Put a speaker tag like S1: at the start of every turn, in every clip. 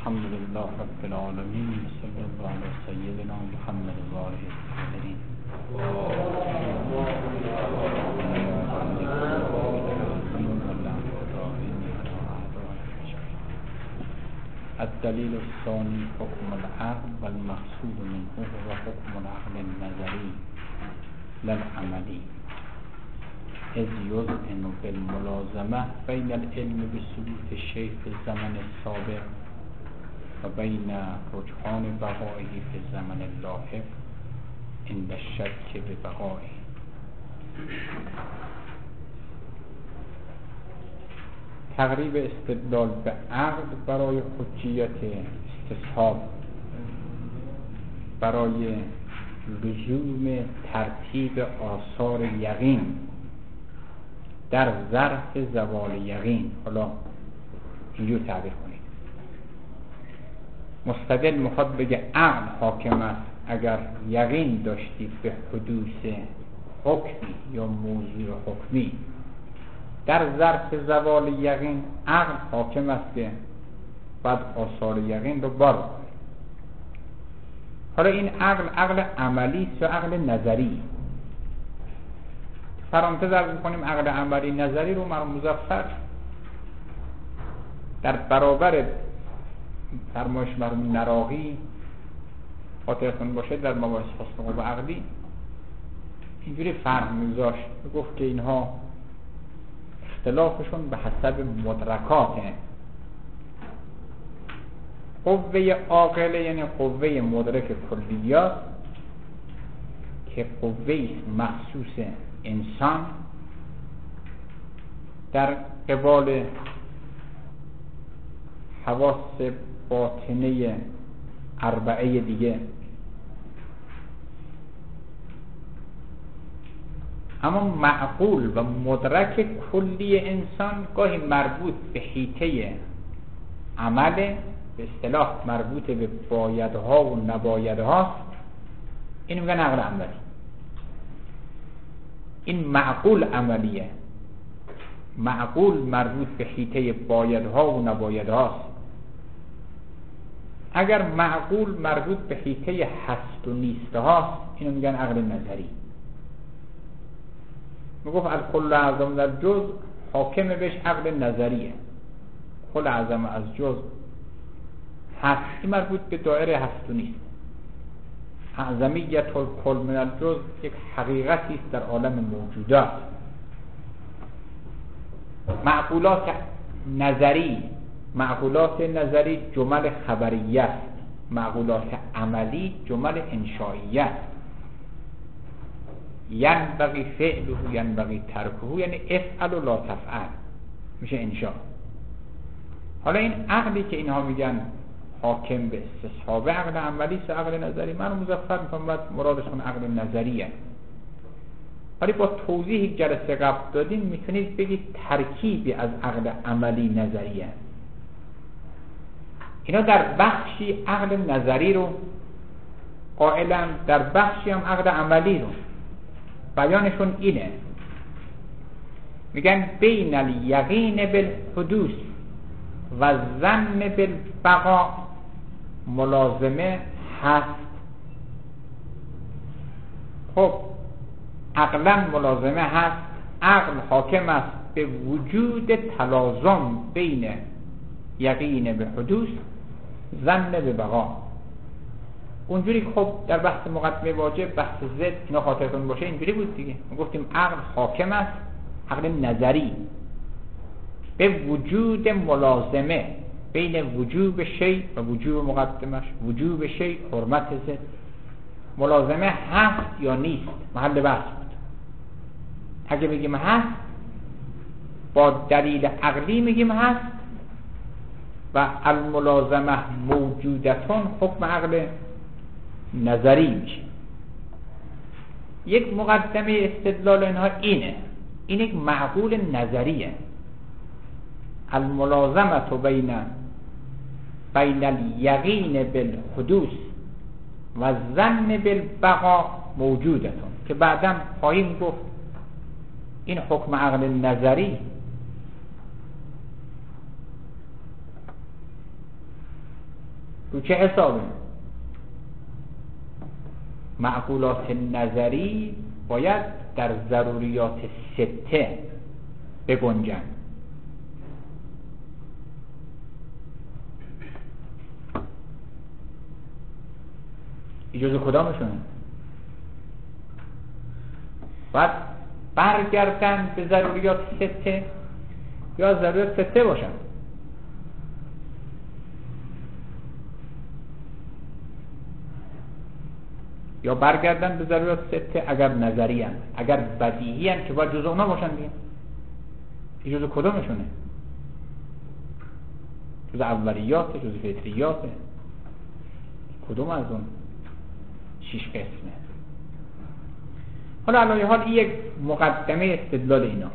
S1: الحمد لله رب العالمين صلی الله علی سیدنا محمد و آله الطاهرین. الدلیل الثانی حکم العقل و المقصود منه و حکم العقل النظری للعملی اذ یذعن بالملازمه بین العلم بثبوت الشیء فی الزمن السابق و بین رجحان بقائه فی الزمن اللاحق عند الشک ببقائه. تقریب استدلال به عقل برای حجیت استصحاب، برای لزوم ترتیب آثار یقین در ظرف زوال یقین. حالا اینجور تعبیر کنید. مستدل میخواد بگه عقل حاکم است اگر یقین داشتید به حدوث حکمی یا موضوع حکمی، در ظرف زوال یقین عقل حاکم است که بعد آثار یقین رو بار کنید. حالا این عقل عملی است یا عقل نظری؟ پرانتز عرض می‌کنیم عقل عملی نظری رو مظفر در برابر فرمایش مرحوم نراقی خاطرتون باشه در مباحث حسن و عقلی اینجوری فرق می‌ذاشت، گفت که اینها اختلافشون به حسب مدرکاته. قوه عاقله یعنی قوه مدرک کلیات که قوه مخصوص انسان در قبال حواس باطنه اربعه دیگه. اما معقول و مدرک کلی انسان گاهی مربوط به حیطه عمل، به اصطلاح مربوط به بایدها و نبایدها، این میگن عقل عملی. این معقول عملیه. معقول مربوط به حیطه بایدها و نبایدها. اگر معقول مربوط به حیطه هست و نیسته هاست، اینو میگن عقل نظری. میگفت الکل اعظم در جز حاکم بهش عقل نظریه. کل اعظم از جز هست، این مربوط به دایره هست و نیست. اعظمیت الکل من الجز یک حقیقتی است در عالم موجودات. معقولات نظری جمل خبریه است، معقولات عملی جمل انشائیه است. ینبغی فعله ینبغی ترکه، یعنی افعل و لا تفعل، میشه انشاء. حالا این عقلی که اینها میگن حاکم به استصحاب عقل عملی است، عقل نظری، من مظفر میکنم مرادشون عقل نظریه. ولی با توضیح جلسه قبل دادیم میتونید بگید ترکیبی از عقل عملی نظریه. اینا در بخشی عقل نظری رو قائلن، در بخشی هم عقل عملی رو. بیانشون اینه، میگن بین الیقین بالحدوث و ظن بالبقا ملازمه هست. خب عقلا ملازمه هست، عقل حاکم است به وجود تلازم بین یقین به حدوث، ظن به بقا. اونجوری خب در بحث مقدمه واجب، بحث ضد اینا خاطرتون باشه اینجوری بود دیگه. ما گفتیم عقل حاکم است، عقل نظری، به وجود ملازمه بین وجوب شیء و وجوب مقدمش، وجوب شیء حرمت ضد. ملازمه هست یا نیست محل بحث بود. اگه بگیم هست با دلیل عقلی میگیم هست و الملازمه موجودتون حکم عقل نظری میشه. یک مقدمه استدلال اینها اینه، این یک معقول نظریه. الملازمه بین الیقین بالحدوث و الظن بالبقا موجودتون، که بعداً خواهیم گفت این حکم عقل نظری رو چه حسابه؟ معقولات نظری باید در ضروریات سته بگنجن. اجازه کدامشونه؟ باید برگردن به ضروریات سته یا ضروریات سته باشن؟ یا برگردن به ضروریات سته اگر نظری هن، اگر بدیهی هن که باید جزء اونا باشن دیگه. جزء کدامشونه؟ جزء اولیاته، جزء فطریاته، کدوم از اون 6 قسمه؟ حالا علایه حال این یک مقدمه استدلال اینا.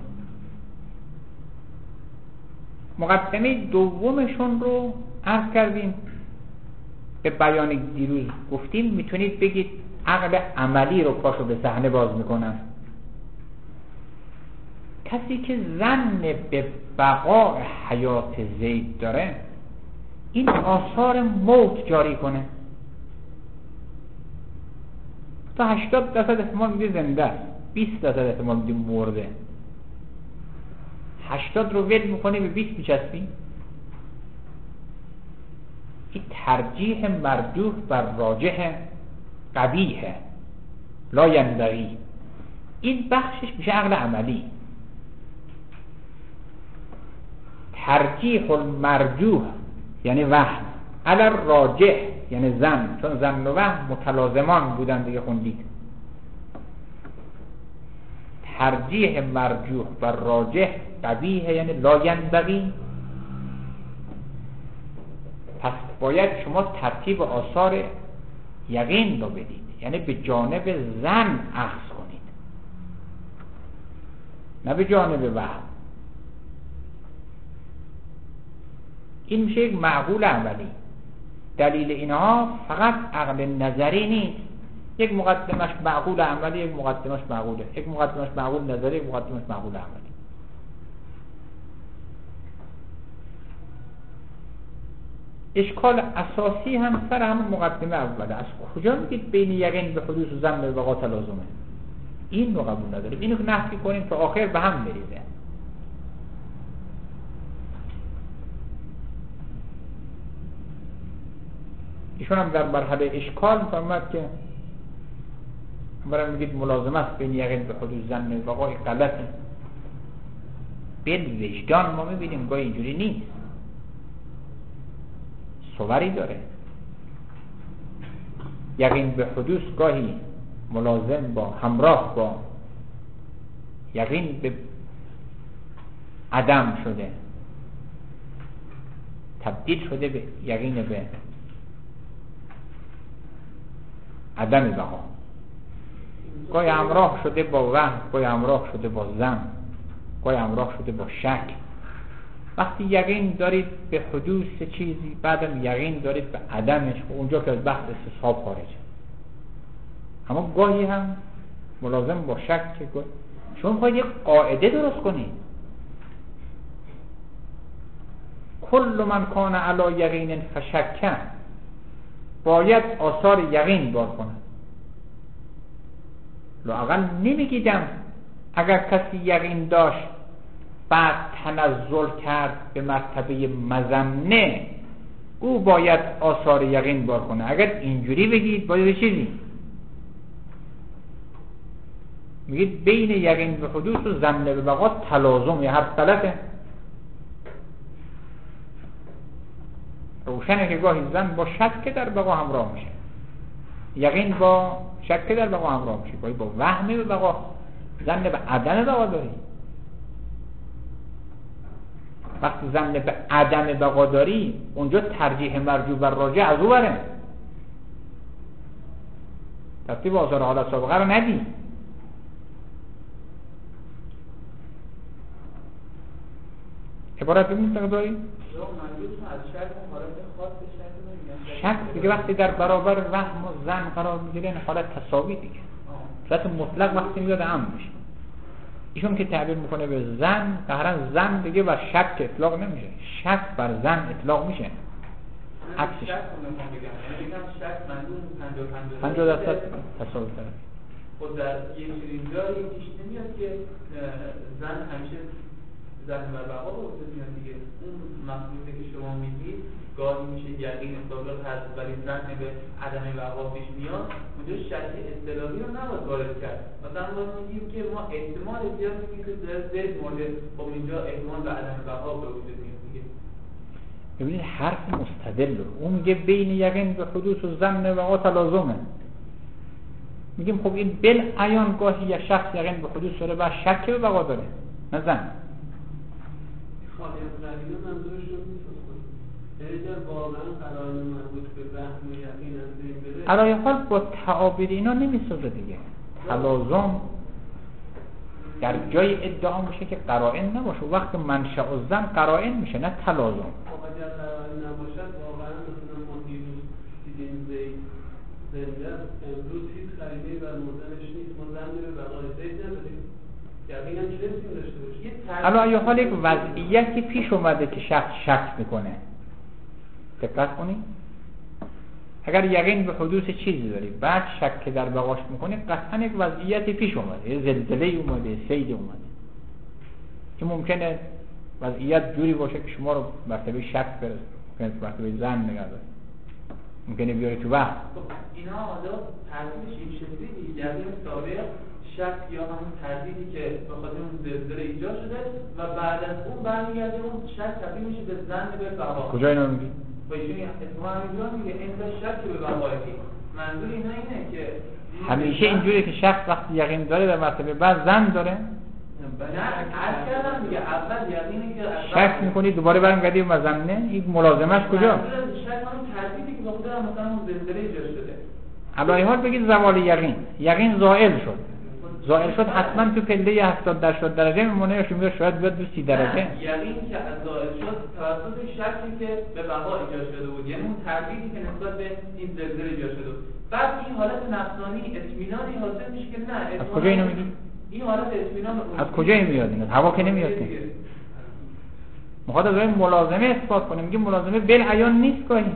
S1: مقدمه دومشون رو عرض کردیم به بیان دیروز گفتیم میتونید بگید عقل عملی رو پاشو به صحنه باز میکنن. کسی که ظن به بقاء حیات زید داره این آثار موت جاری کنه. تا 80% احتمال میده زنده است، 20% احتمال میده مرده. 80 رو ول میکنه به 20 میچسبی. این ترجیح مرجوح بر راجح قبیحه لا ینبغی. این بخشش میشه عقل عملی. ترجیح المرجوح یعنی وهم، علی راجح یعنی ظن، چون ظن و وهم متلازمان بودن دیگه خوندید. ترجیح مرجوح بر راجح قبیحه یعنی لا ینبغی. پس باید شما ترتیب آثار یقین رو بدید، یعنی به جانب ظن اخذ کنید نه به جانب وهم. این میشه یک معقول عملی. دلیل اینها فقط عقل نظری نیست. یک مقدمش معقول عملی، یک مقدمش معقوله، یک مقدمش معقول نظری، یک مقدمش معقول عملی. اشکال اساسی هم سر همون مقدمه اوله. از کجا میگید بین یقین به حدوث و ظن به بقا تلازمه؟ این رو قبول نداریم. اینو که نفی کنیم تا آخر به هم بریزه. ایشون هم در مرحله اشکال میفرماد که برای میگید ملازمه است بین یقین به حدوث ظن به بقا غلطه. بین وجدان ما میبینیم گاهی اینجوری نیست، صوری داره. یقین به حدوث گاهی ملازم با همراه با یقین به عدم شده، تبدیل شده به یقین به عدم بقا. گاهی همراه شده با وهم، گاهی همراه شده با ظن، گاهی همراه شده با شک. وقتی یقین دارید به حدوث چیزی بعدم یقین دارید به عدمش، اونجا که از بحث استصحاب خارجه. اما گاهی هم ملازم با شک. شما باید یک قاعده درست کنید. کل من کان علی یقین فشک، باید آثار یقین بار کنند. لااقل نمیگیدم اگر کسی یقین داشت بعد تنزل کرد به مرتبه مظنه او باید آثار یقین بار کنه. اگر اینجوری بگید باید چیزی میگید بین یقین به حدوث و ظن به بقا تلازم یا حرف غلطه. روشنه که گاهی ظن با شک در بقا همراه میشه، یقین با شک در بقا همراه میشه، گاهی با وهم به بقا، ظن به عدم بقا داری. وقتی ظن به عدم بقا داری اونجا ترجیح مرجوع بر راجح از او بره. ترتیب آثار حالت سابقه رو ندی. عبارت ببینید مقداری شک دیگه وقتی در برابر وهم و ظن قرار میگیره این حالت تساوی دیگه. حالت مطلق وقتی میاد عام میشه. ایشون که تعبیر میکنه به ظن، ظاهرا ظن دیگه بر شک اطلاق نمیشه، شک بر ظن اطلاق میشه. عکسش.
S2: شک میخوام بگم، یعنی بگم شک منظور
S1: 50% تصاوی طرف.
S2: خود در یک چنین جایی پیش نمیاد که زن همیشه زن و بقا رو بزنید دیگه. اون مفهومی که شما میگید گاهی میشه یقین سابق هست ولی زن به عدم بقا پیش میاد، اونجا شک اصطلاحی رو نباید وارد کرد. مثلا ما میگیم که ما احتمال زیاد میگیم که در زید مورد، خب اینجا احتمال به عدم بقا به وجود میاد دیگه.
S1: ببینید حرف مستدل رو اون میگه بین یقین به حدوث و ظن بقا تلازمه. میگیم خب این بالعیان گاهی یک شخص یقین به حدوث داره و شک به بقا داره، نه زن.
S3: خواهی از قرینه منظورشون نیست اگر واقعا قرائن مربوط به وهم و یقین از بین بره،
S1: علایه حال با تعابیر اینا نمیسازه دیگه. تلازم در جای ادعا میشه که قرائن نباشه، وقت منشأ و زن قرائن میشه نه تلازم.
S3: خب اگر قرائن نباشد واقعا مثلا ما دیروز دیدیم زنده امروز هیچ قرینه‌ای بر مردنش نیست، ما زن به بقای زید نداریم، یقین هم چه نمیتونیم داشته باشیم.
S1: علایه حال یک وضعیتی پیش اومده که شخص شک میکنه. دقت کنید، اگر یقین به حدوث چیزی داری بعد شک در بقاش میکنی، قطعا یک وضعیتی پیش اومده، یه زلزله اومده، سیل اومده که ممکنه وضعیت جوری باشه که شما رو مرتبه شک برسه، ممکنه مرتبه زن نگه داره، ممکنه بیاره تو وقت.
S2: اینا حالا ترتیبش این شکلی دیگه، یقین سابق، شک یا همون تردیدی که به خاطر اون زلزله ایجاد شده و بعد از اون برمیگرده اون شک تبدیل میشه به ظن به بقا.
S1: کجا اینو میگی؟
S2: و ایشون اتفاقا اینجا میگه این شک به بقایی. منظور اینا اینه که
S1: همیشه اینجوریه که شخص وقتی یقین داره در مرتبه بعد زن داره.
S2: نه عرض کردم دیگه، اول یقینی که
S1: شک میکنی دوباره برمیگردی و زنه، این ملازمش کجا؟
S2: شک همون تردیدی که به خاطر مثلا اون زلزله ایجاد شده.
S1: علایه حال بگید زوال یقین، یقین زائل شد. زائل شد حتما تو پله 70 درجه میمونه، یا شاید بیاد به 30 درجه.
S2: یقین که از زائل شد توسط شکی که به بقا ایجاد شده بود، یعنی اون تردیدی که نسبت به این زلزله ایجاد شده بود. بعد این حالت نفسانی اطمینانی حاصل میشه که نه.
S1: از کجا اینو میگی؟
S2: این حالت اطمینان
S1: از کجا میاد این؟ هوا که نمیاد که. میخواد از این ملازمه اثبات کنه، میگه ملازمه بالعیان نیست گاهی.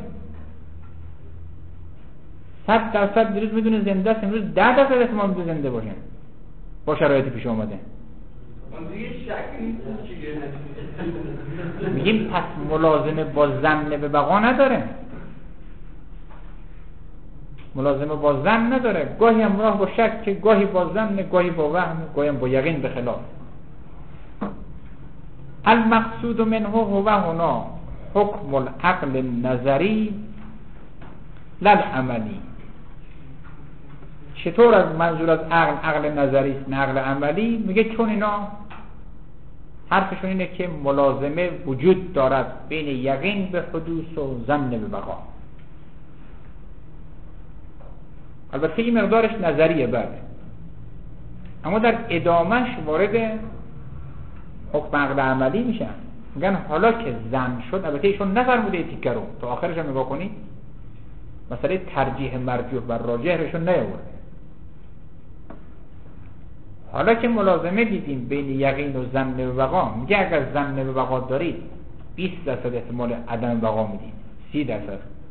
S1: 100% دیروز میدونه زنده است، امروز 10% احتمال میده زنده باشه با شرایطی پیش اومده.
S2: اون دیگه شک نیست چیه.
S1: میگیم پس ملازمه با ظن به بقا نداره، ملازمه با ظن نداره، گاهی همراه با شک، گاهی با ظن، گاهی با وهم، گاهی با یقین به خلاف. المقصود منه هو هنا حکم العقل النظری لا العملی. چطور از منظور از عقل نظری است نه عقل عملی؟ میگه چون اینا حرفشون اینه که ملازمه وجود دارد بین یقین به حدوث و ظن به بقا. البته این مقدارش نظریه بعده، اما در ادامهش وارد حکم عقل عملی میشن. میگن حالا که ظن شد، البته ایشون نفرموده تیکه رو تا آخرش هم نگاه کنید، مسئله ترجیح مرجوح بر راجح رشون نیاورده. حالا که ملازمه دیدیم بین یقین و ظن به بقا، میگه اگر ظن به بقا دارید 20% احتمال عدم بقا میدید، 30%.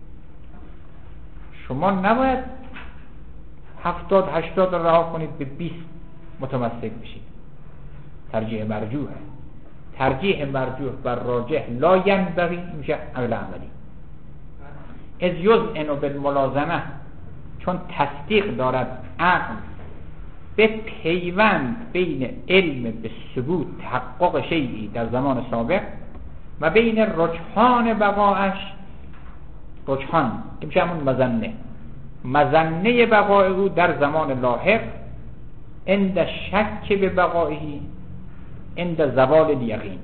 S1: شما نباید 70-80 رها کنید به 20 متمسک بشید. ترجیح مرجوح، ترجیح مرجوح بر راجح لا ینبغی میشه عقل عملی. از یذعن بالملازمه، چون تصدیق دارد عقل به پیوند بین علم به ثبوت تحقق شیئی در زمان سابق و بین رجحان بقاش، رجحان که میشه همون مظنه بقای او در زمان لاحق، عند شک به بقایه عند زوال الیقین.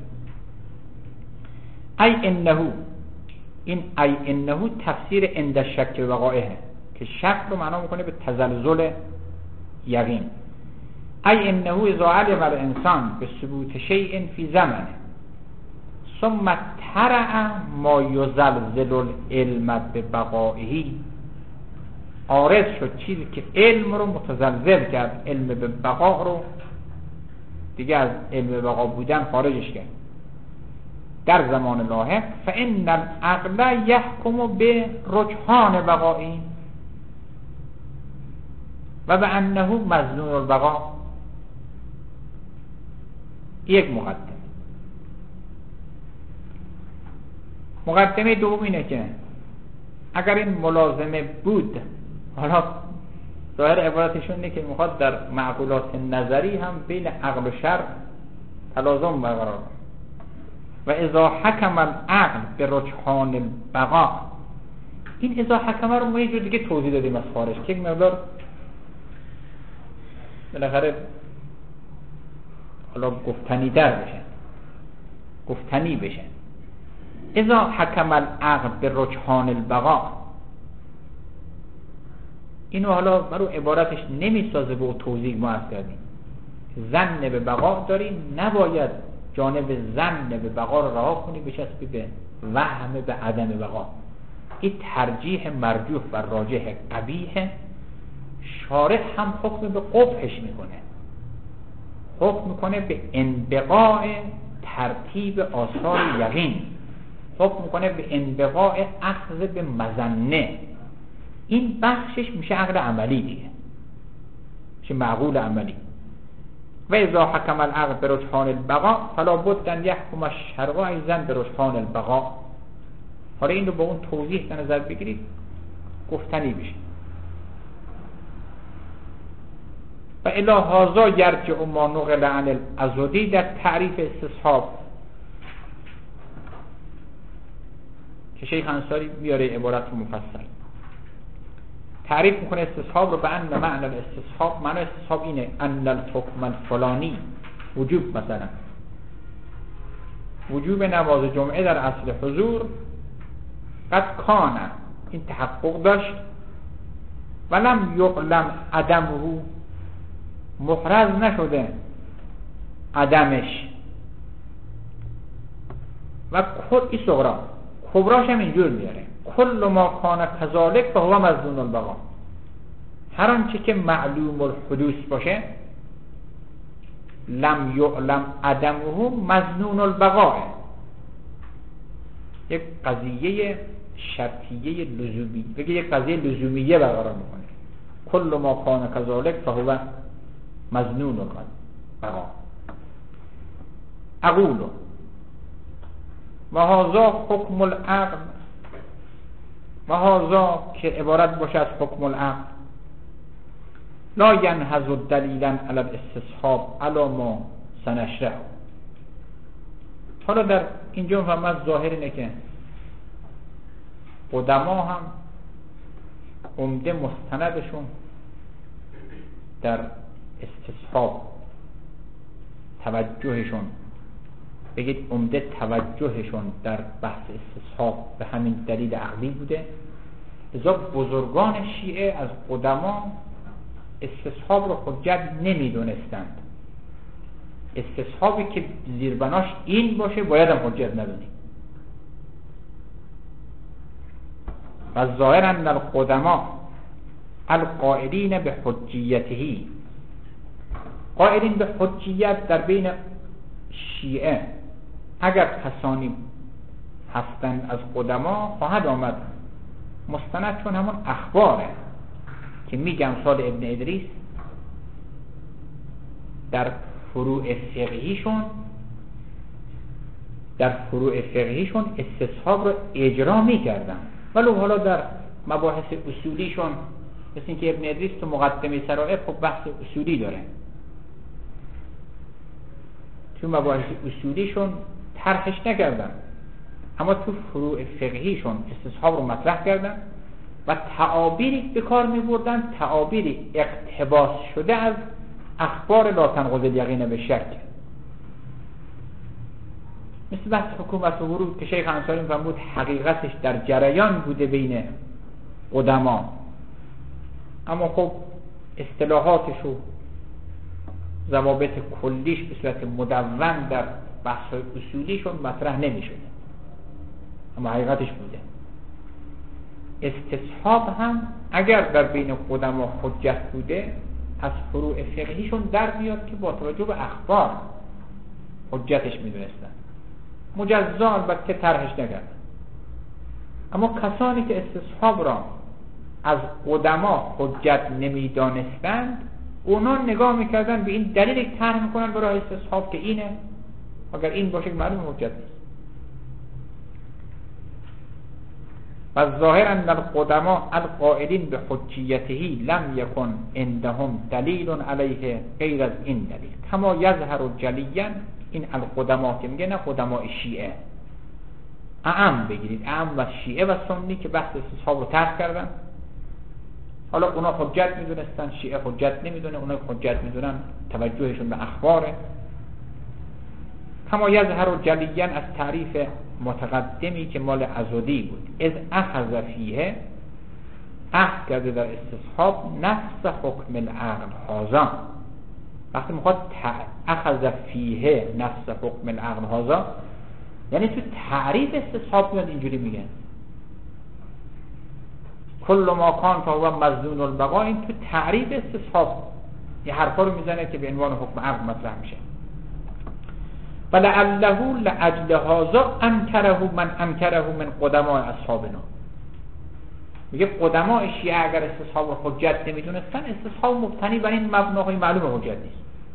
S1: ای انه، این ای انه تفسیر عند شک به بقایه که شک رو معنا میکنه به تزلزل یقین. ای انه اذا علم الانسان به ثبوت شیء فی زمنه ثم ترع ما یزلزل العلم به بقائه، عارض شد چیزی که علم رو متزلزل کرد، علم به بقا رو دیگه از علم به بقا بودن خارجش کرد. در زمان لاحق فإن العقل يحكم برجحان بقائه و به انه مظنون البقاء. یک مقدمه دوم اینه که اگر این ملازمه بود، حالا ظاهر عبارتشون اینه که میخواد در معقولات نظری هم بین عقل و شرع تلازم برقرار و اذا حکم العقل به رجحان البقاء. این اذا حکم رو ما یه جور دیگه توضیح دادیم از خارج که یک مقدار بالاخره حالا گفتنی بشه. اذا حکم العقل به رجحان البقاء، اینو حالا برای عبارتش نمیسازه به توضیح ما از کردیم. ظن به بقا داریم، نباید جانب ظن به بقا رو رها کنی بچسبی به وهم به عدم بقا. این ترجیح مرجوح و راجح قبیح. شارح هم حکم به قبحش میکنه، حکم میکنه به انبقاء ترتیب آثار یقین، حکم میکنه به انبقاء اخذ به مظنه. این بخشش میشه عقل عملی دیگه، میشه معقول عملی. و اذا حکم العقل به رجحان البقاء فلا بد ان یحکم الشرع ایضا به رجحان البقاء. حالا این رو با اون توضیح در نظر بگیرید گفتنی بشه. و الی هذا یرجع ما نقل عن الازدی در تعریف استصحاب که شیخ انصاری میاره عبارت مفصل تعریف میکنه استصحاب رو به ان معنی الاستصحاب. معنی استصحاب اینه ان الحکم الفلانی وجوب، مثلا وجوب نماز جمعه در اصل حضور قد کان، این تحقق داشت، ولم یعلم عدمه، محرز نشده عدمش. و این صغرا کبراش هم اینجور میاره کل ما کان کذالک فهو مظنون البقاء. هر آنچه که معلوم الحدوث باشه لم یعلم عدمه مظنون البقاء. یک قضیه شرطیه لزومی، بگه یک قضیه لزومیه برقرار میکنه. کل ما کان کذالک فهو مظنون البقاء. اقول و هذا حکم العقل، و هذا که عبارت باشه از حکم العقل، لا ینهض دلیلا علی الاستصحاب علی ما سنشرح. حالا در اینجا فهمت ظاهر اینه که قدما هم عمده مستندشون در استصحاب، توجهشون، بگید عمده توجهشون در بحث استصحاب به همین دلیل عقلی بوده. لذا بزرگان شیعه از قدما استصحاب رو حجت نمیدونستند. استصحابی که زیربناش این باشه باید هم حجت ندونی. و ظاهرا القدما القائلین به حجیتهی، قائلین به حجیت در بین شیعه اگر کسانی هستند از قدما خواهد آمد مستند، چون همون اخباره که میگم سال ابن ادریس در فروع فقهیشون استصحاب رو اجرا میکردن، ولو حالا در مباحث اصولیشون مثل اینکه ابن ادریس تو مقدمه سرائر خب بحث اصولی داره، تو مباحث اصولیشون طرحش نکردن، اما تو فروع فقهیشون استصحاب رو مطرح کردن و تعابیری به کار می بردن، تعابیری اقتباس شده از اخبار لا تنقض الیقین به شک، مثل بحث حکومت و ورود که شیخ انصاری فرمود حقیقتش در جریان بوده بین قدما، اما خب اصطلاحاتش و ضوابط کلیش به صورت مدون در بحث‌های اصولیشون مطرح نمی‌شده، اما حقیقتش بوده. استصحاب هم اگر در بین قدما حجت بوده از فروع فقهیشون در میاد که با توجه به اخبار حجتش می‌دونستن. مجزا البته طرحش نکردن، اما کسانی که استصحاب را از قدما حجت نمیدانستند اونا نگاه میکردن به این دلیل که طرح میکنن برای استصحاب که اینه، اگر این باشه که معلوم حجت نیست. و ظاهر ان القدما القائلین به حجیته لم یکن عندهم دلیل علیه غیر از این دلیل کما یظهر جلیا. این القدما که میگه نه قدماء شیعه، اعم بگیرید، اعم و شیعه و سنی که بحث استصحاب رو طرح کردن. حالا اونا حجت میدونستن، شیعه حجت نمیدونه، اونا حجت میدونن توجهشون به اخباره. کما یظهر جلیا از تعریف متقدمی که مال عزودی بود، از اخذ فیه، اخذ کرده در استصحاب نفس حکم العقل هازا. وقتی میخواد اخذ فیه نفس حکم العقل هازا یعنی تو تعریف استصحاب میاد اینجوری میگن کل ما کان فهو مظنون البقاء. این تو تعریف استصحاب یه حرفا رو میزنه که به عنوان حکم عقل مطرح میشه. ولعله لاجل هذا انکره من انکره من قدماء اصحابنا. میگه قدماء شیعه اگر استصحاب رو حجت نمیدونستن، استصحاب مبتنی بر این مبناهای معلوم حجت نیست.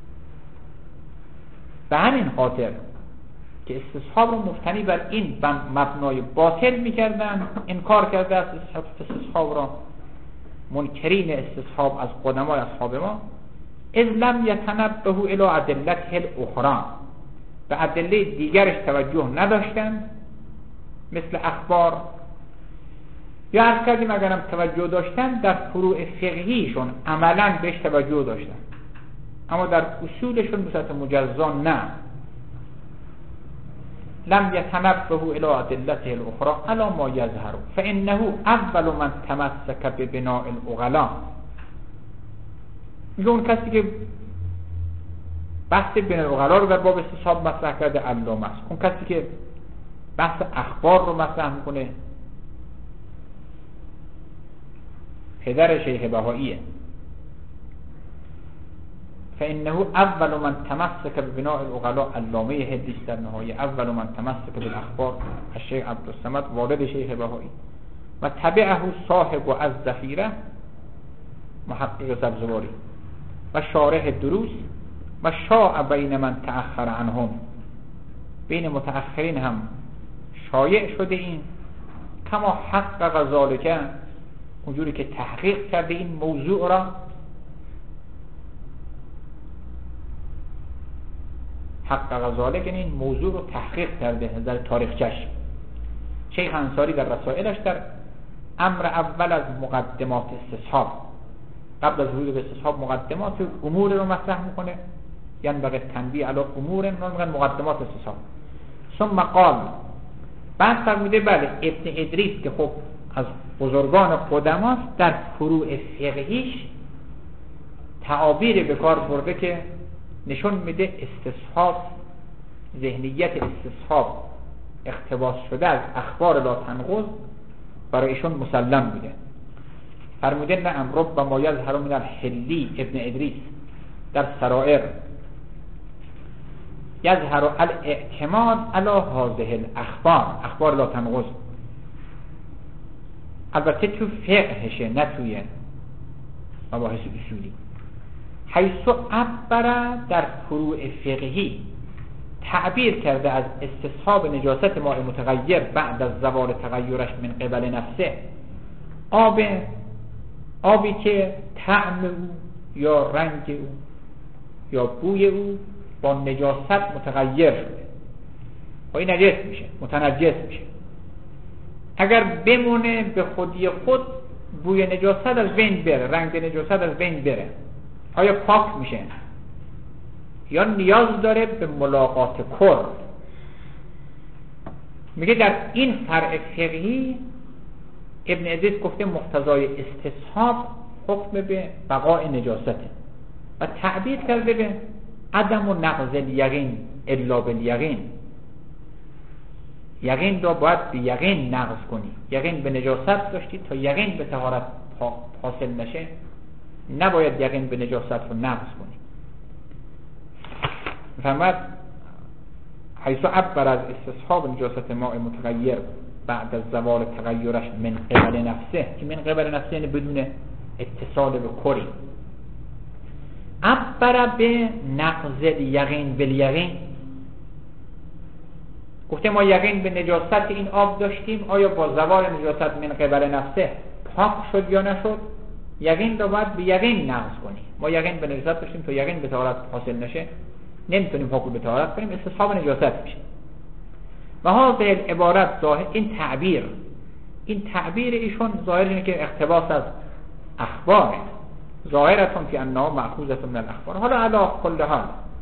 S1: به همین خاطر که استصحاب رو مبتنی بر این مبنای باطل میکردن، انکار کرده از استصحاب را منکرین استصحاب از قدماء اصحاب ما، اذ لم یتنبهوا الی ادلته الاخرى، به ادله دیگرش توجه نداشتند مثل اخبار، یا عرض کردیم اگرم توجه داشتن در فروع فقهیشون عملا بهش توجه داشتن، اما در اصولشون به صورت مجزا نه. لم یتنبهوا الی ادلته الاخرى علی ما یظهر فانه اول من تمسک ببناء العقلاء. میگه اون کسی که بحث بناء العقلاء رو در باب استصحاب مطرح کرده علامه است. اون کسی که بحث اخبار رو مطرح میکنه پدر شیخ بهائیه. فانه اول من تمسک ببناء العقلاء علامه حدیث در نهایه، اول من تمسک بالاخبار الشیخ عبدالصمد والد شیخ بهایی، و تبعه صاحب از ذخیره محقق سبزواری و شارح دروس و شاع بین من تأخر عنهم، بین متأخرین هم شایع شده این. کما حقق ذالک، اونجوری که تحقیق کرده این موضوع را، حقق ذالک این موضوع رو تحقیق کرده در تاریخچش. شیخ انصاری در رسائلش در امر اول از مقدمات استصحاب، قبل از ورود به استصحاب مقدمات امور رو مطرح میکنه، یعنی بقیه تنبیه علی امور میگن مقدمات استصحاب. ثم قال، بعد فرموده بله ابن ادریس که خب از بزرگان قدماست در فروع فقهیش تعابیر به کار برده که نشون میده استصحاب، ذهنیت استصحاب اقتباس شده از اخبار لا تنقض برای ایشون مسلم بوده. فرموده نعم رب ما یظهر من الحلی ابن ادریس در سرائر یظهر الاعتماد علی هذه الاخبار، اخبار لا تنقض، البته تو فقهشه نه توی مباحث اصولی. حیث عبر در فروع فقهی تعبیر کرده از استصحاب نجاست ماء متغیر بعد از زوال تغیرش من قبل نفسه، آبی که طعم او یا رنگ او یا بوی او با نجاست متغیر شده، پای نجس میشه، متنجس میشه. اگر بمونه به خودی خود بوی نجاست از بین بره، رنگ نجاست از بین بره، آیا پاک میشه یا نیاز داره به ملاقات کرد؟ میگه در این فرع فقهی ابن ادریس گفته مقتضای استصحاب حکم به بقاء نجاسته و تعبیر کرده به عدم و نقض الیقین الا بالیقین. یقین را باید به یقین نقض کنی، یقین به نجاست داشتی تا یقین به طهارت حاصل نشه نباید یقین به نجاست رو نقض کنی. فرمود حیث عبر از استصحاب نجاست ماء متغیر بعد از زوال تغیرش من قبل نفسه، که من قبل نفسه یعنی بدون اتصال به کری. عبر به نقض یقین بالیقین، گفته ما یقین به نجاست این آب داشتیم، آیا با زوال نجاست من قبل نفسه پاک شد یا نشد؟ یقین رو باید به یقین نقض کنیم. ما یقین به نجاست داشتیم، تا یقین به طهارت حاصل نشه نمیتونیم حکم به طهارت کنیم، استصحاب نجاست میشه. و هذه عبارت ظاهر، این تعبیر ایشون ظاهر اینه که اقتباس از اخباره، ظاهرتون که انها مأخوذه من الاخبار. حالا علی کل حال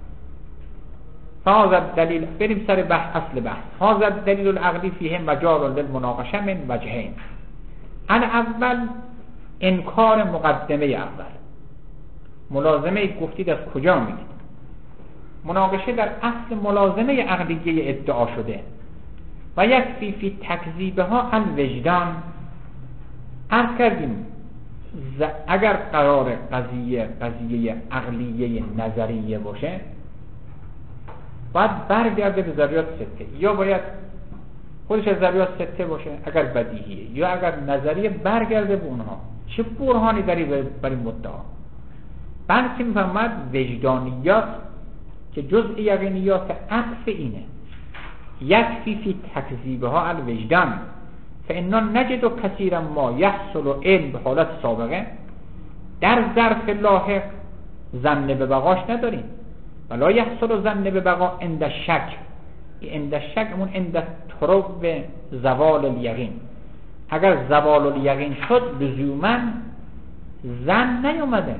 S1: فهذا الدلیل، بریم سر بحث، اصل بحث. هذا الدلیل العقلی فیه مجال للمناقشه من وجهین. اول انکار مقدمه اول. ملازمه گفتید از کجا میدید؟ مناقشه در اصل ملازمه عقلیه ادعا شده. و یکفی فی تکذیبها الوجدان. عرض کردیم اگر قرار قضیه عقلیه نظریه باشه باید برگرده به ضروریات سته، یا باید خودش از ضروریات سته باشه اگر بدیهیه، یا اگر نظریه برگرده به اونها. چه برهانی داری برای مدعا؟ بلکه میفهمد وجدانیات که جزء یقینیات عطف اینه. یکفی فی تکذیبها الوجدان فانا نجد کثیرا ما یحصل علم به حالت سابقه. در ظرف لاحق ظن به بقاش نداریم، ولا یحصل ظن به بقا عند شک. عند شک همون عند طرق زوال الیقین. اگر زوال الیقین شد لزوما ظن نیومده.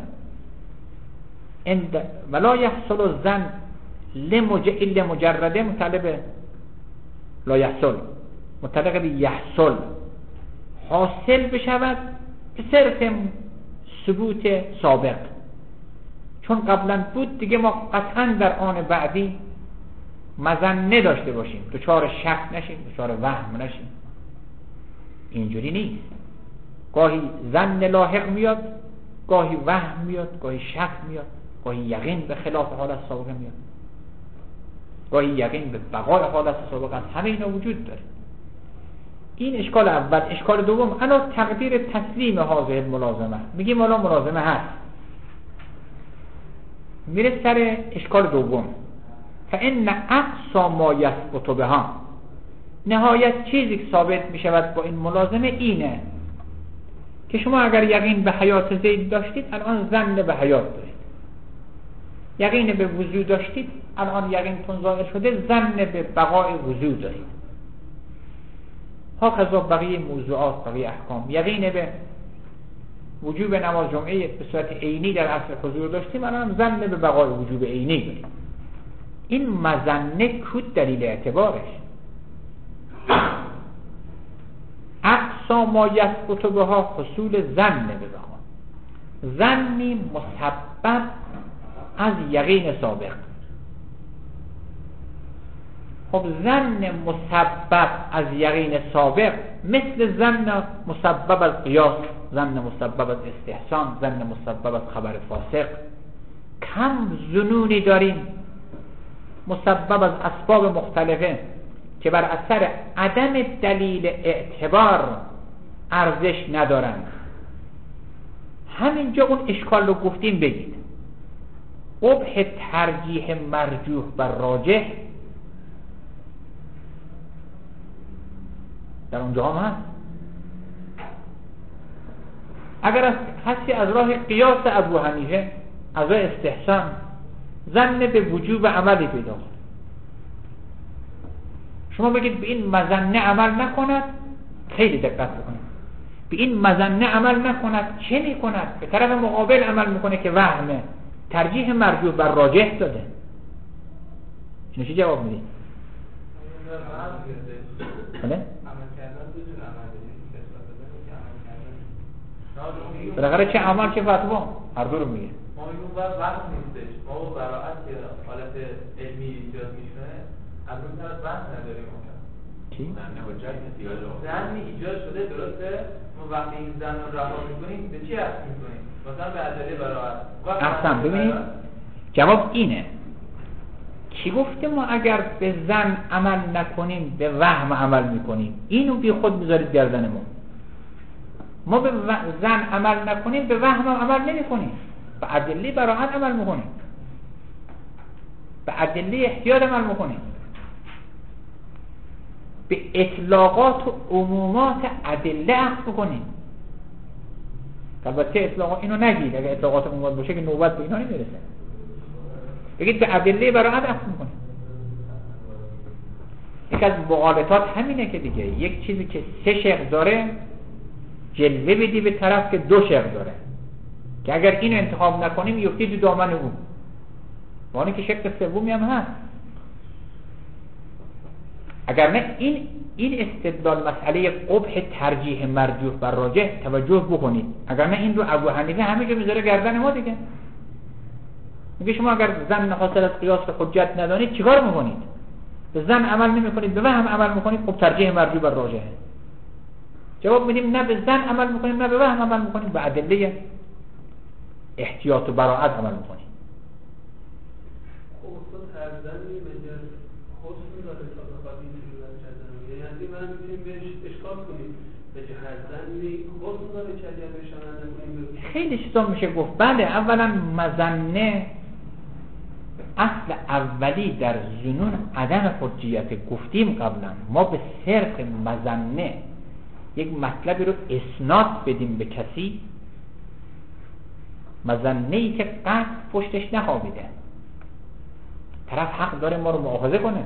S1: ولا یحصل ظن لمجرده مطلب لا یحصل، مطلق به یحصل، حاصل بشود به صرف ثبوت سابق. چون قبلا بود دیگه ما قطعا در آن بعدی مظنه داشته باشیم، دچار شک نشیم، دچار وهم نشیم. اینجوری نیست. گاهی ظن لاحق میاد، گاهی وهم میاد، گاهی شک میاد، گاهی یقین به خلاف حالت سابقه میاد، گاهی یقین به بقای حالت سابقه است. همه اینا وجود داره. این اشکال اول. اشکال دوم الان تقدیر تسلیم هذه الملازمه. میگیم الان ملازمه هست، میره سر اشکال دوم. فان اقصى ما یثبت بها، نهایت چیزی که ثابت میشود با این ملازمه اینه که شما اگر یقین به حیات زید داشتید الان ظن به حیات دارید، یقین به وضو داشتید الان یقینتون ظاهر شده ظن به بقای وضو دارید. هاکذا بقیه موضوعات، بقیه احکام. یقین به وجوب نماز جمعه به صورت عینی در عصر حضور داشتیم الان ظن به بقای وجوب عینی داریم. این مظنه کود دلیل اعتبارش. اقصا ما یثبت بها حصول ظن به بقا، ظنی مسبب از یقین سابق. خب ظن مسبب از یقین سابق مثل ظن مسبب از قیاس، ظن مسبب از استحسان، ظن مسبب از خبر فاسق. کم ظنونی داریم مسبب از اسباب مختلفه که بر اثر عدم دلیل اعتبار ارزش ندارند. همینجا اون اشکال رو گفتیم بگید. قبح ترجیح مرجوح بر راجح در اونجا هم هست. اگر هستی از راه قیاس ابو حنیفه، از راه استحسان، ظن به وجوب عملی پیدا کنه، شما بگید به این مظنه عمل نکند، خیلی دقت بکنید، به این مظنه عمل نکند چه میکند؟ به طرف مقابل عمل میکنه که وهمه، ترجیح مرجوح بر راجح داده. شما چی جواب میدید؟ بله؟ بالاخره چه عمل چه فتوا هر دو رو میگه.
S2: ما میگیم وقت نیستش، ما با براعت که حالت علمی ایجاد میشه از اون طرف وقت نداریم.
S1: چی؟
S2: زن ایجاد شده، درسته؟ ما وقتی این زن رو رها میکنیم به چی عکس میکنیم؟ مثلا به ادله براعت.
S1: احسن. ببینید جواب اینه کی گفته ما اگر به ظن عمل نکنیم به وهم عمل میکنیم؟ اینو بی خود بذارید گردن ما به ظن عمل نکنیم به وهم عمل نمیکنیم، به ادله براءت عمل میکنیم، به ادله احتیاط عمل میکنیم، به اطلاقات و عمومات ادله اخذ میکنیم. البته اطلاقات اینو نگید، اگه اطلاقات عمومات باشه که نوبت به اینا نمیرسه. بگید به ادله براءت اخذ میکنیم. یک از مغالطات همینه که دیگه یک چیزی که 3 شق داره جلوه بدی به طرف که 2 شق داره، که اگر اینو انتخاب نکنیم یفتی تو دامن اون، وانه که شق سومی هم هست. اگر نه این استدلال مسئله قبح ترجیح مرجوح بر راجح توجه بکنید، اگر نه این رو ابو حنیفه همه جا میذاره گردن ما دیگه. میگه شما اگر ظن حاصل از قیاس حجت ندانید چیکار میکنید؟ به ظن عمل نمیکنید، به وهم عمل میکنید، خب ترجیح مرجوح بر راجحه. جواب میدیم نه به ظن عمل میکنیم نه به وهم عمل میکنیم، به ادله احتیاط و براءت عمل میکنیم.
S3: خب استاد هر ظنی مگر حسن داره تا بخواد اینجوری رو کردن، یعنی من میتونیم بهش اشکال کنیم بگه هر ظنی حسن داره که اگر بهشان نکنیم
S1: خیلی چیزا میشه گفت. بله، اولا مظنه اصل اولی در ظنون عدم حجیت. گفتیم قبلا ما به صرف مظنه یک مطلبی رو اسناد بدیم به کسی، مظنه‌ای که قصد پشتش نخوابیده، طرف حق داره ما رو مؤاخذه کنه.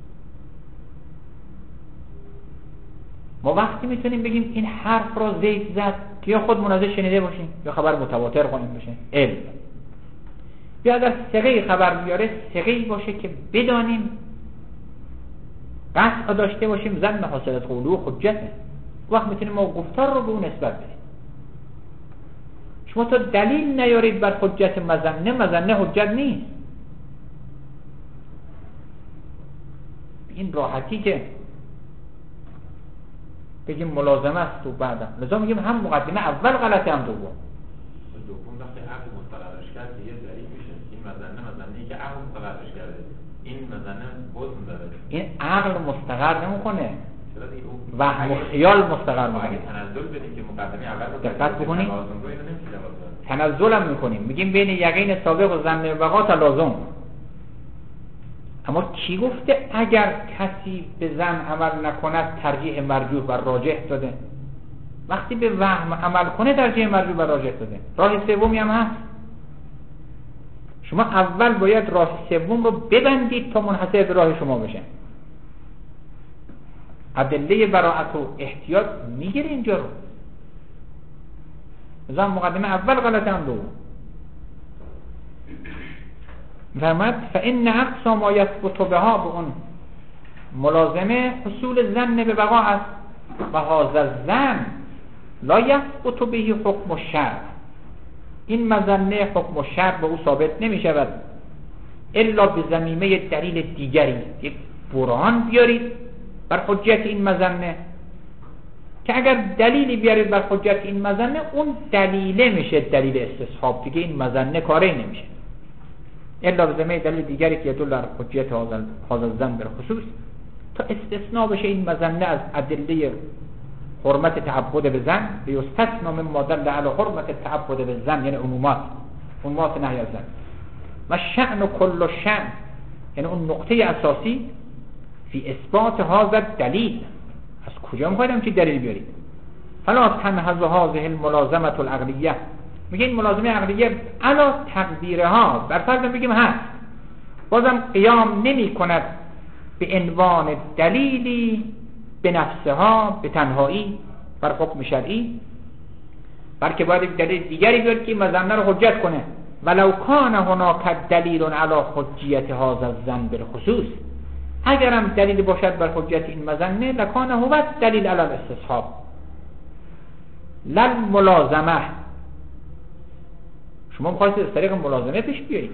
S1: ما وقتی میتونیم بگیم این حرف را زید زد که یا خود منازع شنیده باشیم یا خبر متواتر کنیم بشه علم، یا اگر ثقه خبر بیاره ثقه‌ای باشه که بدانیم قطع داشته باشیم ظن حاصل از قوله حجته، وقت میتونیم ما گفتار رو به اون نسبت بدیم. شما تا دلیل نیارید بر حجت مظنه حجت نیست. این راحتی که بگیم ملازمه است و بعدم لذا میگیم هم مقدمه اول غلطه هم دوم
S4: وقتی عقل مستقرش کرد یه ذریع میشه. این مظنه‌ای که عقل مستقرش کرده، این مظنه حسن داره.
S1: این عقل مستقر نمیکنه، وهم و خیال مستقر میکنه.
S4: اگه تنزل بدیم که مقدمه اول رو
S1: دقت بکنید،
S4: لازم رو اینو نمیشه
S1: تنزل هم میکنیم، میگیم بین یقین سابق و ظن بقا تلازم. اما کی گفته اگر کسی به ظن عمل نکند ترجیح مرجوح بر راجح داده؟ وقتی به وهم عمل کنه ترجیح مرجوح بر راجح داده. راه سومی هم هست. شما اول باید راه سوم رو ببندید تا منحصر به راه شما بشه. ادله براءت و احتیاط میگیره اینجا رو. مثلا مقدمه اول غلطه هم دوم. فرمود فإن أقصى ما يثبت بها به اون ملازمه حصول ظن به بقا است و هذا الظن لا يثبت به حکم الشرع. این مظنه حکم الشرع به او ثابت نمی شود الا به ضمیمه دلیل دیگری. یک برهان بیارید بر حجت این مظنه که اگر دلیلی بیارید بر حجت این مظنه اون دلیله میشه دلیل استصحاب، دیگه این مظنه کاری نمیشه الا به ضمیمه دلیل دیگری که يدل بر حجت هذا الظن در خصوص، تا استثناء بشه این مظنه از ادله حرمت تعبد به ظن یستثنى مما دل علی حرمت تعبد به ظن، یعنی عمومات نهی از ظن. و شأن کل شأن یعنی اون نقطه اساسی فی اثبات هذا دلیل. از کجا میخواید چی دلیل بیارید؟ فلا تنهض هذه الملازمه العقلیه، میگه این ملازمه عقلیه علا تقدیرها بر فرض بگیم هست، بازم قیام نمی کند به عنوان دلیلی به نفسها به تنهایی بر حکم شرعی، بلکه باید یک دلیل دیگری بیاد که مظنه رو حجت کنه. ولو کان هناک دلیل علی حجیت هذا الظن بالخصوص، اگرم دلیل باشد بر حجت این مظنه لکان هو دلیل علی الاستصحاب لا ملازمه. شما می‌خواید از طریق ملازمه پیش بیایید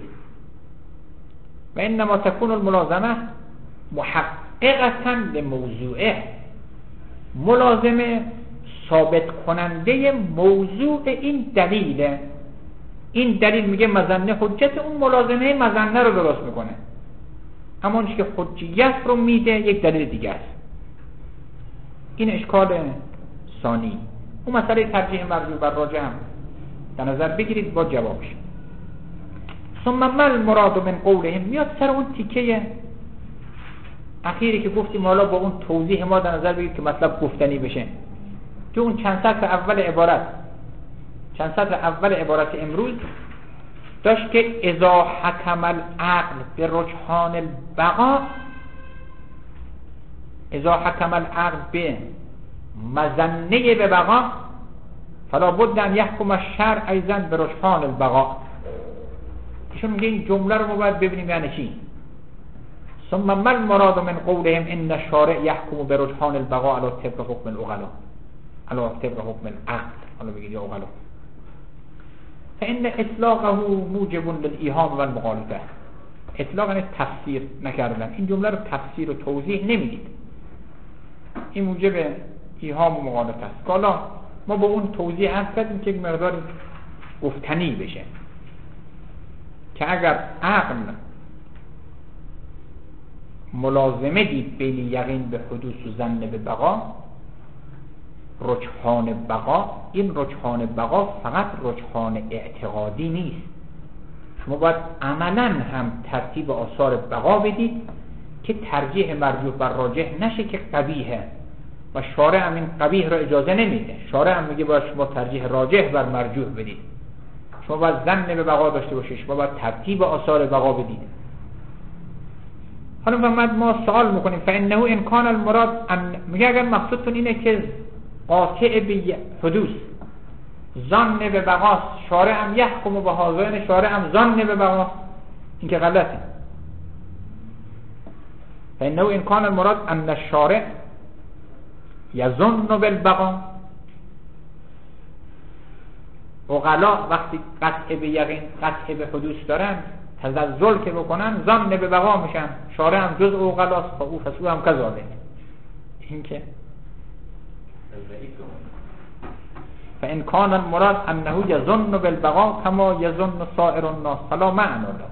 S1: و انما تكون الملازمه محققه لموضوعه. ملازمه ثابت کننده موضوع این دلیله. این دلیل میگه مظنه حجت، اون ملازمه مظنه رو درست میکنه. اما اون که حجیت رو میده یک دلیل دیگه است. این اشکال ثانی. اون مسئله ترجیح مرجوح بر راجح هم در نظر بگیرید با جوابش. ثم ما المراد من قولهم، میاد سر اون تیکه اخیری که گفتیم حالا با اون توضیح ما در نظر بگیرید که مطلب گفتنی بشه. تو اون چند سطر اول عبارت امروز داشت که اذا حکم العقل به رجحان البقاء، اذا حکم العقل به مظنه به بقا فلا بد ان یحکم الشرع ایضا به رجحان البقاء. ایشون میگه این جمله رو ما باید ببینیم یعنی چی. ثم ما المراد من قولهم ان الشارع یحکم به رجحان البقاء علی طبق حکم العقلاء، علی طبق حکم العقل، حالا بگید یا عقلاء، فان اطلاقه موجب للایهام و المغالطه. اطلاق یعنی تفسیر نکردن. این جمله رو تفسیر و توضیح نمیدید، این موجب ایهام و مغالطه است. حالا ما با اون توضیح عرض کردیم که یک مقدار گفتنی بشه که اگر عقل ملازمه دید بین یقین به حدوث و ظن به بقا، رجحان بقا، این رجحان بقا فقط رجحان اعتقادی نیست، شما باید عملا هم ترتیب آثار بقا بدید که ترجیح مرجوح بر راجح نشه که قبیحه و شارع هم این قبیح را اجازه نمیده. شارع هم میگه باید شما ترجیح راجح بر مرجوح بدید، شما باید ظن به بقا داشته باشید، شما باید ترتیب آثار بقا بدید. حالا ما سوال میکنیم فانه ان کان المراد میگه اگر مقصودتون اینه که قاطع به حدوث ظن به بقاست، شارع هم یحکم به هذین، شارع هم ظن به بقاست، این که غلطه. فانه ان کان المراد ان الشارع یظن بالبقا، عقلا وقتی قطع به یقین، قطع به حدوث دارن، تزلزل که بکنن ظن به بقا میشن، شارع هم جز عقلاست، فاو هم کذالک. این که فان کان المراد انه یظن بالبقا کما یظن سائر الناس فلا معنی له.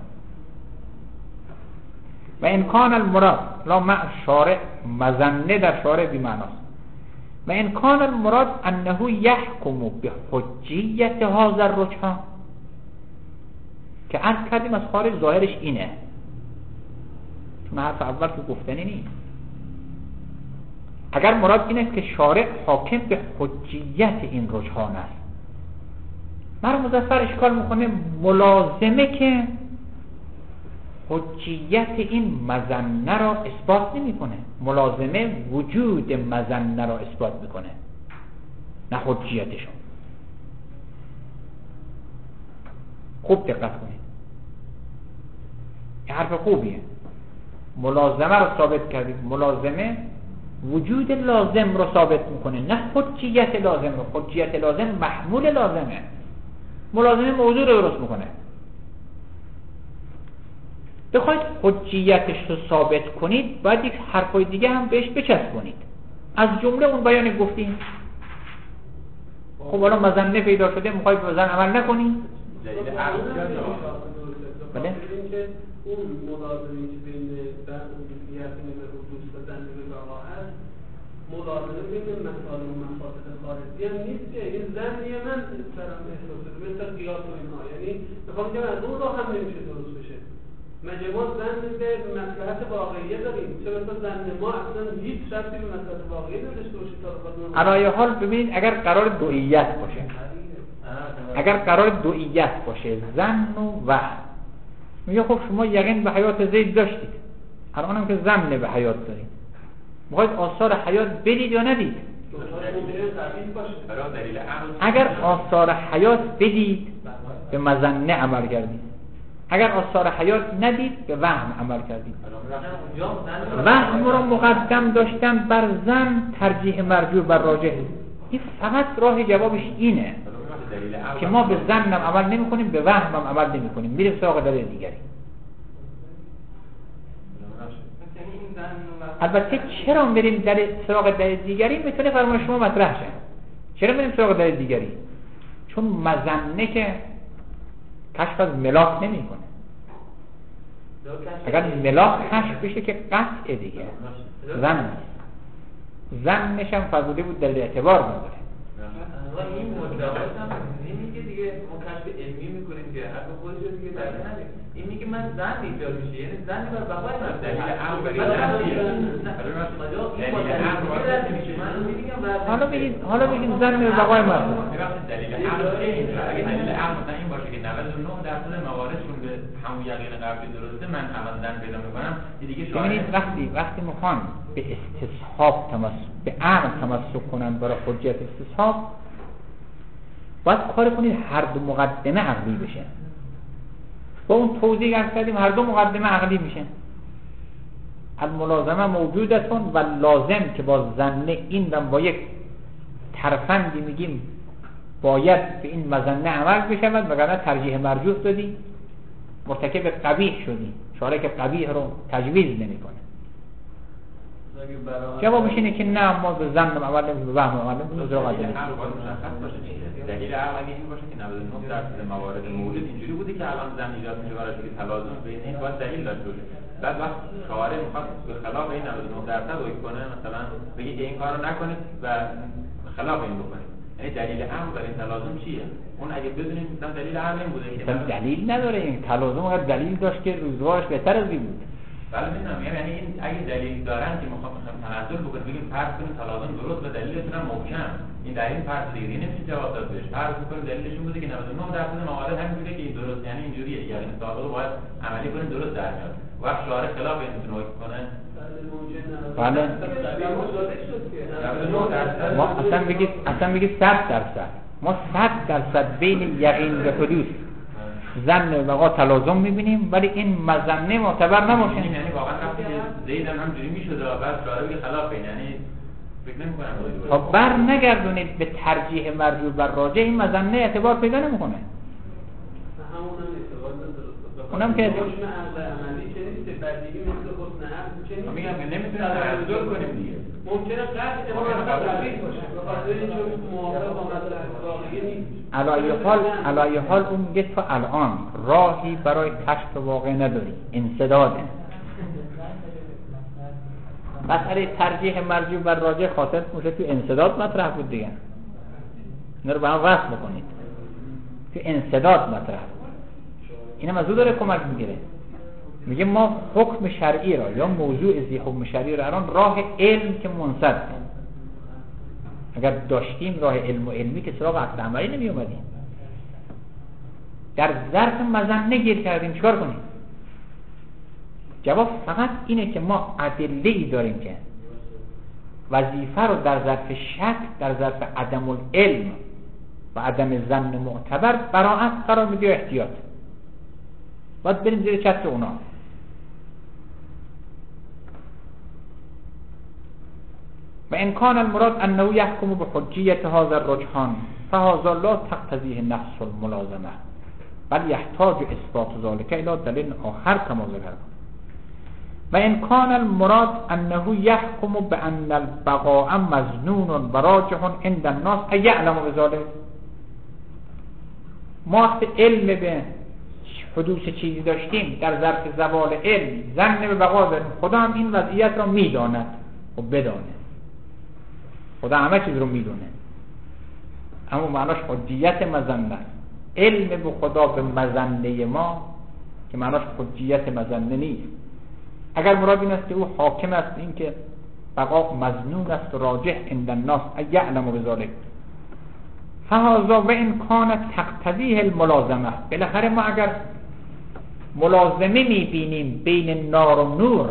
S1: و ان کان المراد لا مع شارع، مظنه در شارع بی معناست. و ان کان المراد انه یحکم به حجیت هذا الرجحان، که عرض کردیم از خارج ظاهرش اینه، چون حرف اول که گفتنی نیست. اگر مراد این است که شارع حاکم به حجیت این رجحان است، مرا مظفر اشکال میکنه ملازمه که حجیت این مظنه را اثبات نمیکنه، ملازمه وجود مظنه را اثبات میکنه نه حجیتشون. خوب دقت کنید، این حرف خوبیه. ملازمه را ثابت کردید، ملازمه وجود لازم را ثابت میکنه نه حجیت لازم را. حجیت لازم محمول لازمه، ملازمه موضوع رو درست میکنه. بخواید حجیتش رو ثابت کنید باید یک حرفای دیگه هم بهش بچسبونید، از جمله اون بیان گفتیم. خب حالا مظنه پیدا شده، میخواید به مظنه عمل نکنید؟
S3: بله؟ اون ملازمه که بین یقین به حدوث و ظن به بقا هست، ملازمه بین مسائل و مفاسد خارجی هم نیست که این ظنی من سرم احساس شده مثل قیاس و اینها، یعنی میخوام که از اون راه هم نمیشه درست بشه. مگه ما ظن به مصلحت واقعیه داریم؟ چه مثلا ظن ما اصلا هیچ ربطی به مصلحت واقعیه نداشته باشه تا بخواد.
S1: علای حال ببینید اگر قرار دوئیت باشه، اگر قرار دوئیت باشه، ظن و وهم، میگه خب شما یقین به حیات زید داشتید، الان هم که ظن به حیات دارید، میخواید آثار حیات بدید یا ندید؟ اگر آثار حیات بدید به مظنه عمل کردید، اگر آثار حیات ندید به وهم عمل کردید. وهم رو مقدم داشتن بر ظن، ترجیح مرجوح بر راجح. این فقط راه جوابش اینه که ما به ظن هم عمل نمی کنیم، به وهم هم عمل نمی کنیم، میریم سراغ دلیل دیگری. البته چرا بریم سراغ دلیل دیگری میتونه فرمان شما مطرح شه. چرا بریم سراغ دلیل دیگری؟ چون مظنه که کشف از ملاک نمی کنه، اگر ملاک کشف بشه که قطع دیگه زن نیست. زنش هم فضولی بود در اعتبار نداره.
S2: این مدعاش هم نمیگه دیگه ما کشف علمی میکنیم که حق خودش رو دیگه در نمیگه. این میگه من زن ایجاد میشه، یعنی زن بر بقای من دلیل عقل
S1: حالا بگید زن بر بقای من.
S4: دلیل عقل اینجا اگه دلیل عقل مثلا این باشه که 99% موارد چون به همون یقین قبلی درسته، من الان زن پیدا میکنم دیگه
S1: ببینید وقتی میخوان به استصحاب به عقل تمسک کنن برای حجت استصحاب، باید کار کنید هر دو مقدمه عقلی بشه. با اون توضیح کردیم هر دو مقدمه عقلی میشه. الملازمه موجودتون و لازم که با ظنه این رو با یک ترفندی میگیم باید به این مظنه عمل بشود، وگرنه ترجیح مرجوح دادی مرتکب قبیح شدی. شارع که قبیح رو تجویز نمیکنه. جوابش اینه که نه، ما به ظن عمل نمی‌کنیم، به وهم عمل نمی‌کنیم.
S4: دلیل عقل باید مشخص باشه چیه. دلیل عقل اگه این باشه که 99% موارد مورد اینجوری بوده که الان زن ایجاد میشه براش که تلازم بین این باید دلیل داشته باشه. بعد وقت شارع میخواد به خلاف این 99% روی کنه، مثلا بگه که این کارو نکنید و خلاف این بکنید. یعنی دلیل عقل برای تلازم چیه؟ اون اگه بدونیم مثلا دلیل عقل این بوده که
S1: دلیل نداره. این تلازم اگر دلیل داشت که روزگارش بهتر از این بود.
S4: بله میدونم، یعنی این اگه دلیل دارن که میخوام تنزل بکنیم بگیم فرض کنیم تلازم درست و دلیلتون هم محکم، این در این فرض دیگه نمیشه جواب داد بهش. فرض کنیم دلیلش این بوده که 99% موارد همینجوریه که این درست، یعنی اینجوریه، یعنی سابقه باید عملی کنیم درست در میاد. وقت شارع خلاف این میتونه حکم کنه.
S1: بله. ما اصلا بگید 100%. ما 100% بین یقین و حدوث ظن و بقا تلازم میبینیم، ولی این مظنه معتبر نباشه.
S4: یعنی واقعا وقتی زید هم همجوری میشد و بعد شارع بگه خلاف این، یعنی فکر نمی‌کنم
S1: تا بر نگردونید به ترجیح مرجوح بر راجح، این مظنه اعتبار پیدا نمیکنه. اونم که
S3: حکم عقل عملی چه نیست، بدیهی مثل حسن عقل چه نیست.
S4: میگم که نمیتونیم تنزل کنیم دیگه.
S3: ممکنه قطع قبول باشه به خاطر اینکه موافق با مطلب واقعی نیست.
S1: علایه حال اون میگه تو الان راهی برای کشف واقع نداری، انسداده. مسئله ترجیح مرجوح بر راجح خاطر میشه تو انسداد مطرح بود دیگه. اینا رو به هم وصل بکنید. تو انسداد مطرح بود. اینم از او داره کمک میگیره. میگه ما حکم شرعی را یا موضوع ازی حکم شرعی را الان راه علم که منصد، اگر داشتیم راه علم و علمی که سراغ عقل عملی نمی اومدیم، در ظرف مظنه گیر کردیم، چیکار کنیم؟ جواب فقط اینه که ما ادله‌ای داریم که وظیفه رو در ظرف شک، در ظرف عدم العلم و عدم ظن معتبر براعت قرار میدیم. احتیاط باید بریم زیر چتر اونا. و امکان المراد انه یحکم بحجیت هذا الرجحان فهذا لا تقتضیه نفس الملازمه بل یحتاج اثبات ذلك الى دلیل آخر کما ذکر. و امکان المراد انه یحکم بان البقاء مظنون و راجح عند الناس یعلم بذلك. ما وقت علم به حدوث چیزی داشتیم، در ظرف زوال علم ظن به بقا داریم، خدا هم این وضعیت را میداند و بدانه. خدا همه چیز رو میدونه، اما معناش حجیت مظنه. علم به خدا به مظنه ما که معناش حجیت مظنه نیست. اگر مراد این است که او حاکم است، این که بقا مظنون است و راجح عند الناس یعلم بذلک، فهذا و ان کانت تقتضیه الملازمه. بالاخره ما اگر ملازمه میبینیم بین نار و نور،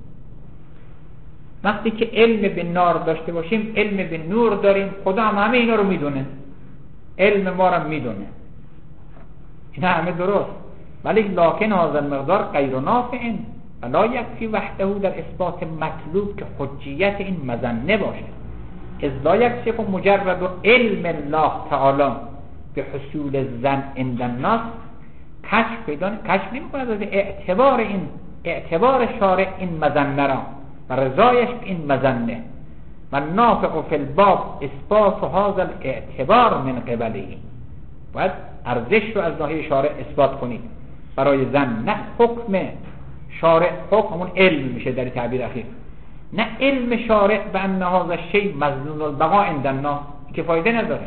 S1: وقتی که علم به نار داشته باشیم علم به نور داریم، خدا هم همه اینا رو میدونه، علم ما رو میدونه، اینا همه درست. ولی لکن هذا المقدار غیر نافع و لا یکفی وحده در اثبات مطلوب که حجیت این مظنه باشه. از لا یکشف مجرد علم الله تعالی به حصول الظن عند الناس کشف نمی کند از اعتبار شارع این مظنه را و رضایش به این مظنه. و نافع فی الباب اثبات هذا الاعتبار من قبله. باید ارزش رو از ناحیه شارع اثبات کنید برای ظن، نه حکم شارع حکم همون علم میشه در تعبیر اخیر، نه علم شارع به ان هذا الشیء مظنون البقاء عند الناس که فایده نداره.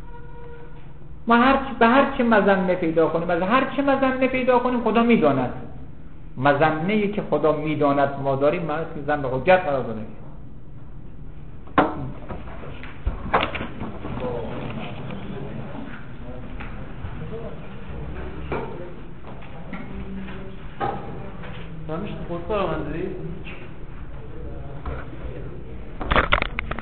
S1: ما به هر چه مظنه پیدا کنیم، از هر چه مظنه پیدا کنیم خدا میداند. مظنه‌ای که خدا میداند ما داریم معنی که زن به حجت قرار داده.
S3: نمیشه خود کار من داری؟